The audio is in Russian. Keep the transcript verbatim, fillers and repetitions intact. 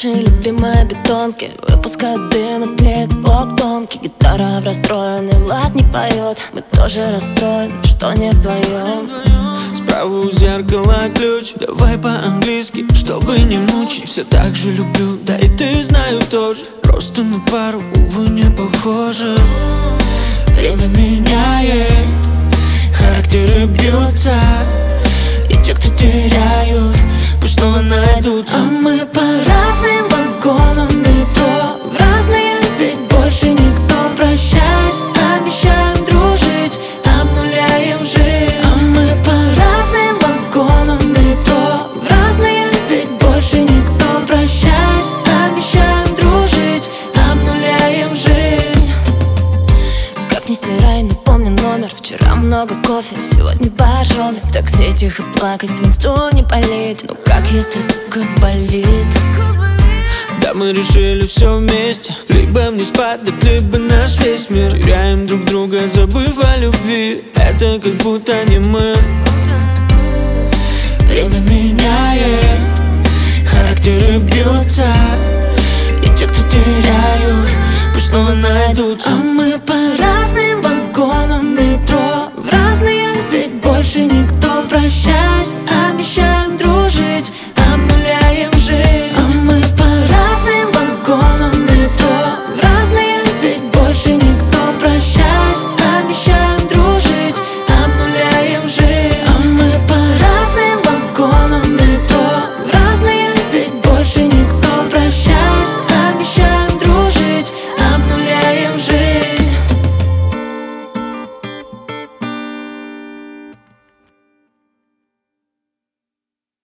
Наши любимые бетонки выпускают дым и тлеет блок тонкий. Гитара в расстроенный лад не поет. Мы тоже расстроены, что не вдвоем. Справа у зеркала ключ, давай по-английски, чтобы не мучить. Все так же люблю, да и ты знаю тоже. Просто мы пару, увы, не похожи. Время меняет, характеры бьются, и те, кто теряют, пусть снова найдутся. А мы по разным вагонам метро, в разные, ведь больше никто. Прощаясь, обещаем дружить, обнуляем жизнь. А мы по разным вагонам метро, в разные, ведь больше никто. Прощаясь, обещаем дружить, обнуляем жизнь. Как не стирай, напомни номер. Вчера много кофе, сегодня боржоми. В такси тихо плакать, в инсту не полить. Ну как, если, сука, болит? Да, мы решили все вместе, либо мне спадать, либо наш весь мир. Теряем друг друга, забыв о любви. Это как будто не мы. Время меняет, характеры бьются, и те, кто теряют, пусть снова найдутся.